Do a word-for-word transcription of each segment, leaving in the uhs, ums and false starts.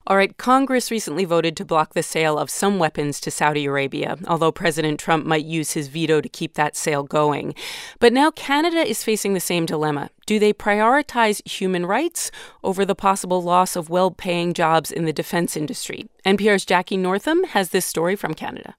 All right, Congress recently voted to block the sale of some weapons to Saudi Arabia, although President Trump might use his veto to keep that sale going. But now Canada is facing the same dilemma. Do they prioritize human rights over the possible loss of well-paying jobs in the defense industry? N P R's Jackie Northam has this story from Canada.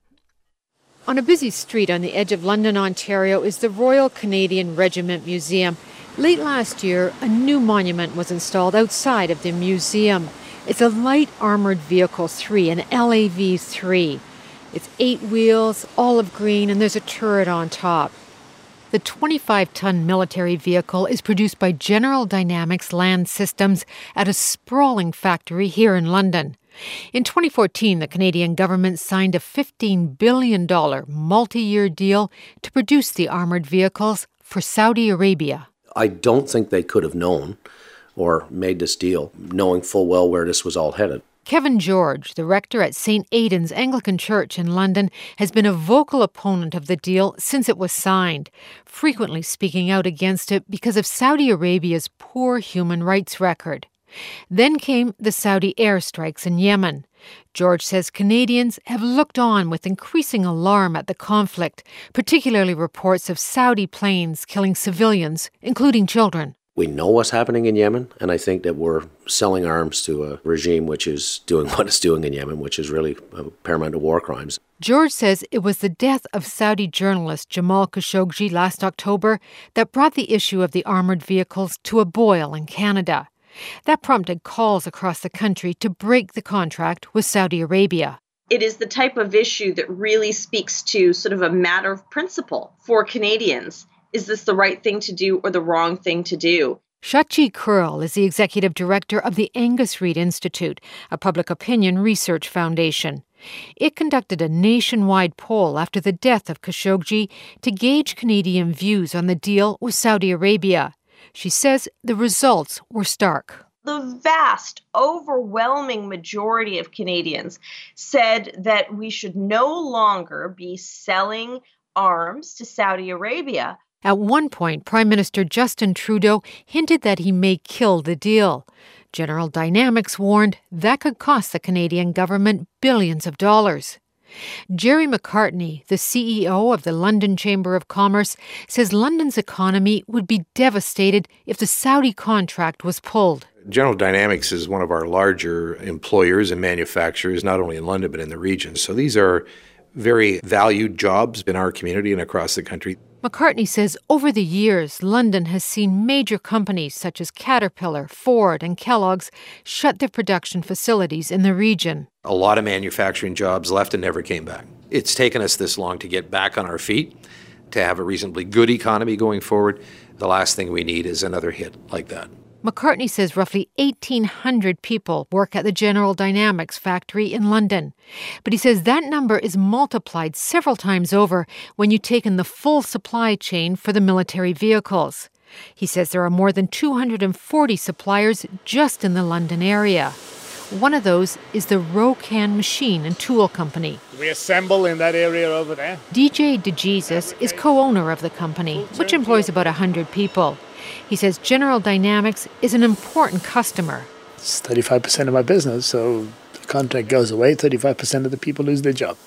On a busy street on the edge of London, Ontario, is the Royal Canadian Regiment Museum. Late last year, a new monument was installed outside of the museum. It's a light armoured vehicle three, an L A V three. It's eight wheels, olive green, and there's a turret on top. The twenty-five ton military vehicle is produced by General Dynamics Land Systems at a sprawling factory here in London. In twenty fourteen, the Canadian government signed a fifteen billion dollars multi-year deal to produce the armoured vehicles for Saudi Arabia. I don't think they could have known or made this deal knowing full well where this was all headed. Kevin George, the rector at Saint Aidan's Anglican Church in London, has been a vocal opponent of the deal since it was signed, frequently speaking out against it because of Saudi Arabia's poor human rights record. Then came the Saudi airstrikes in Yemen. George says Canadians have looked on with increasing alarm at the conflict, particularly reports of Saudi planes killing civilians, including children. We know what's happening in Yemen, and I think that we're selling arms to a regime which is doing what it's doing in Yemen, which is really paramount to war crimes. George says it was the death of Saudi journalist Jamal Khashoggi last October that brought the issue of the armoured vehicles to a boil in Canada. That prompted calls across the country to break the contract with Saudi Arabia. It is the type of issue that really speaks to sort of a matter of principle for Canadians. Is this the right thing to do or the wrong thing to do? Shachi Kurl is the executive director of the Angus Reid Institute, a public opinion research foundation. It conducted a nationwide poll after the death of Khashoggi to gauge Canadian views on the deal with Saudi Arabia. She says the results were stark. The vast, overwhelming majority of Canadians said that we should no longer be selling arms to Saudi Arabia. At one point, Prime Minister Justin Trudeau hinted that he may kill the deal. General Dynamics warned that could cost the Canadian government billions of dollars. Gerry McCartney, the C E O of the London Chamber of Commerce, says London's economy would be devastated if the Saudi contract was pulled. General Dynamics is one of our larger employers and manufacturers, not only in London but in the region. So these are very valued jobs in our community and across the country. McCartney says over the years, London has seen major companies such as Caterpillar, Ford, and Kellogg's shut their production facilities in the region. A lot of manufacturing jobs left and never came back. It's taken us this long to get back on our feet, to have a reasonably good economy going forward. The last thing we need is another hit like that. McCartney says roughly eighteen hundred people work at the General Dynamics factory in London. But he says that number is multiplied several times over when you take in the full supply chain for the military vehicles. He says there are more than two hundred forty suppliers just in the London area. One of those is the Rocan Machine and Tool Company. We assemble in that area over there. D J DeJesus is co-owner of the company, which employs about one hundred people. He says General Dynamics is an important customer. It's thirty-five percent of my business, so the contract goes away, thirty-five percent of the people lose their job.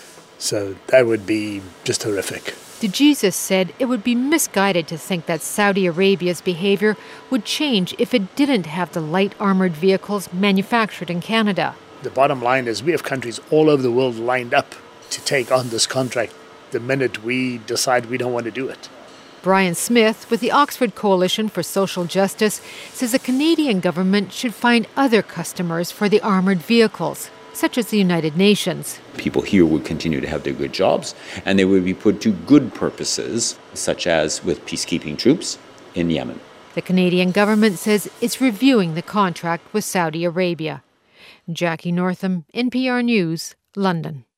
So that would be just horrific. DeJesus said it would be misguided to think that Saudi Arabia's behavior would change if it didn't have the light armoured vehicles manufactured in Canada. The bottom line is we have countries all over the world lined up to take on this contract the minute we decide we don't want to do it. Brian Smith, with the Oxford Coalition for Social Justice, says the Canadian government should find other customers for the armoured vehicles, such as the United Nations. People here would continue to have their good jobs, and they would be put to good purposes, such as with peacekeeping troops in Yemen. The Canadian government says it's reviewing the contract with Saudi Arabia. Jackie Northam, N P R News, London.